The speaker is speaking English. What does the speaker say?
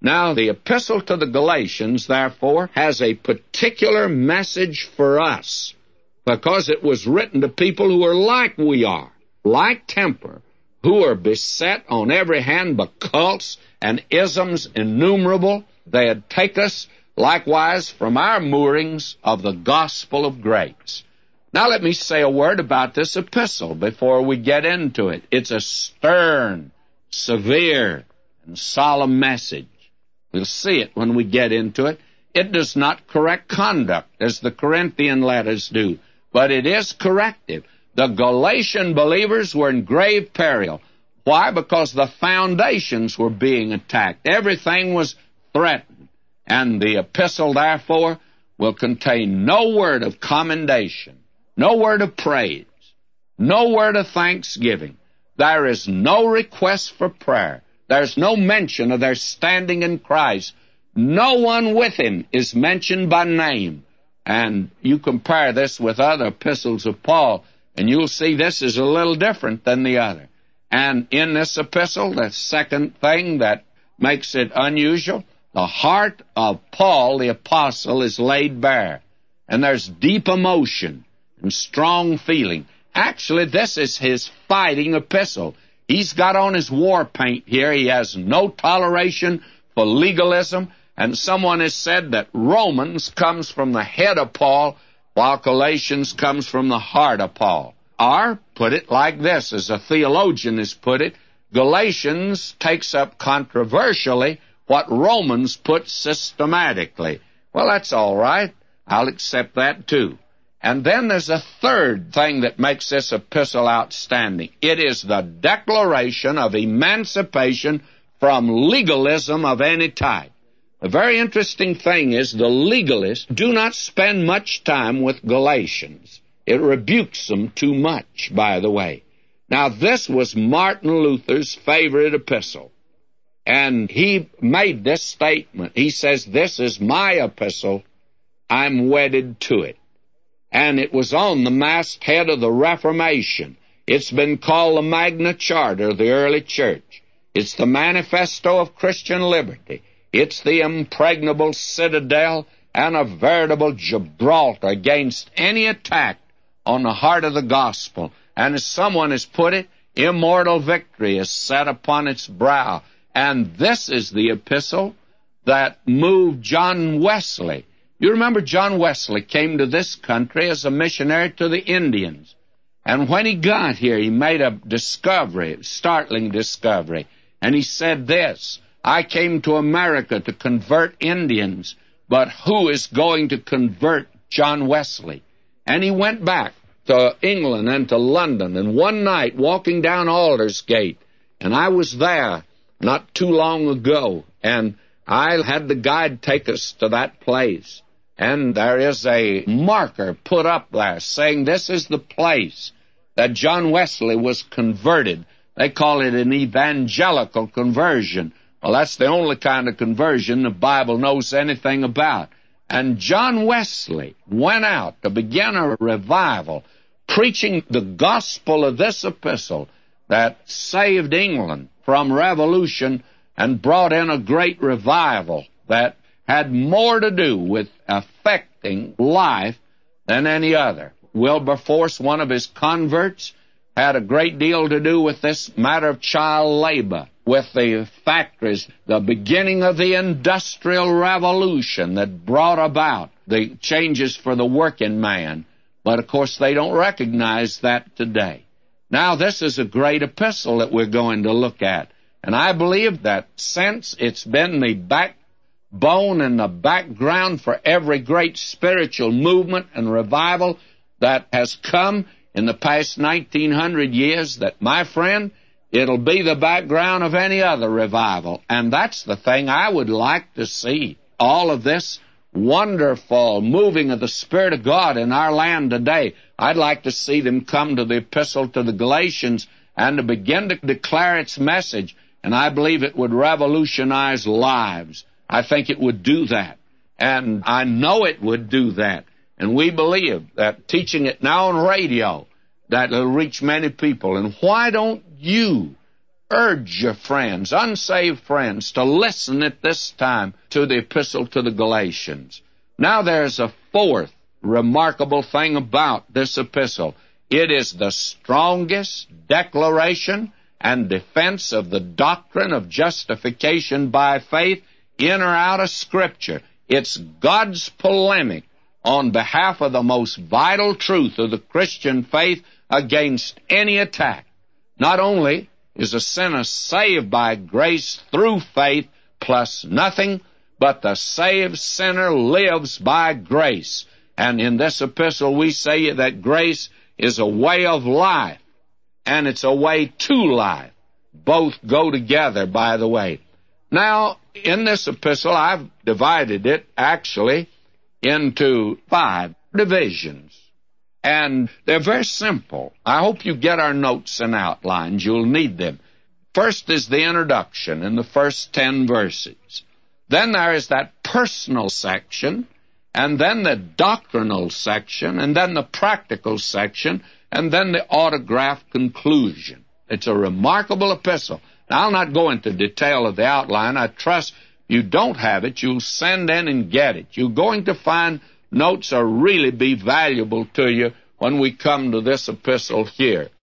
Now, the epistle to the Galatians, therefore, has a particular message for us, because it was written to people who are like we are, like temper, who are beset on every hand by cults and isms innumerable. They had taken us likewise from our moorings of the gospel of grace. Now let me say a word about this epistle before we get into it. It's a stern, severe, and solemn message. We'll see it when we get into it. It does not correct conduct as the Corinthian letters do, but it is corrective. The Galatian believers were in grave peril. Why? Because the foundations were being attacked. Everything was threatened. And the epistle, therefore, will contain no word of commendation, no word of praise, no word of thanksgiving. There is no request for prayer. There's no mention of their standing in Christ. No one with him is mentioned by name. And you compare this with other epistles of Paul, and you'll see this is a little different than the other. And in this epistle, the second thing that makes it unusual, the heart of Paul, the apostle, is laid bare. And there's deep emotion and strong feeling. Actually, this is his fighting epistle. He's got on his war paint here. He has no toleration for legalism. And someone has said that Romans comes from the head of Paul, while Galatians comes from the heart of Paul. Or, put it like this, as a theologian has put it, Galatians takes up controversially what Romans puts systematically. Well, that's all right. I'll accept that too. And then there's a third thing that makes this epistle outstanding. It is the declaration of emancipation from legalism of any type. A very interesting thing is the legalists do not spend much time with Galatians. It rebukes them too much, by the way. Now, this was Martin Luther's favorite epistle. And he made this statement. He says, "This is my epistle. I'm wedded to it." And it was on the masthead of the Reformation. It's been called the Magna Charta of the early church. It's the manifesto of Christian liberty. It's the impregnable citadel and a veritable Gibraltar against any attack on the heart of the gospel. And as someone has put it, immortal victory is set upon its brow. And this is the epistle that moved John Wesley. You remember John Wesley came to this country as a missionary to the Indians. And when he got here, he made a discovery, a startling discovery. And he said this, "I came to America to convert Indians, but who is going to convert John Wesley?" And he went back to England and to London. And one night, walking down Aldersgate, and I was there not too long ago, and I had the guide take us to that place. And there is a marker put up there saying this is the place that John Wesley was converted. They call it an evangelical conversion. Well, that's the only kind of conversion the Bible knows anything about. And John Wesley went out to begin a revival, preaching the gospel of this epistle that saved England from revolution and brought in a great revival that had more to do with affecting life than any other. Wilberforce, one of his converts, had a great deal to do with this matter of child labor, with the factories, the beginning of the Industrial Revolution that brought about the changes for the working man. But, of course, they don't recognize that today. Now, this is a great epistle that we're going to look at. And I believe that since it's been the backbone and the background for every great spiritual movement and revival that has come in the past 1900 years, that, my friend, it'll be the background of any other revival. And that's the thing I would like to see. All of this wonderful moving of the Spirit of God in our land today, I'd like to see them come to the epistle to the Galatians and to begin to declare its message. And I believe it would revolutionize lives. I think it would do that. And I know it would do that. And we believe that teaching it now on radio, that it'll reach many people. And why don't you urge your friends, unsaved friends, to listen at this time to the epistle to the Galatians. Now there's a fourth remarkable thing about this epistle. It is the strongest declaration and defense of the doctrine of justification by faith in or out of Scripture. It's God's polemic on behalf of the most vital truth of the Christian faith against any attack. Not only is a sinner saved by grace through faith plus nothing, but the saved sinner lives by grace. And in this epistle we say that grace is a way of life, and it's a way to life. Both go together, by the way. Now, in this epistle, I've divided it, actually, into 5 divisions. And they're very simple. I hope you get our notes and outlines. You'll need them. First is the introduction in the first 10 verses. Then there is that personal section, and then the doctrinal section, and then the practical section, and then the autograph conclusion. It's a remarkable epistle. Now, I'll not go into detail of the outline. I trust you don't have it. You'll send in and get it. You're going to find notes will really be valuable to you when we come to this epistle here.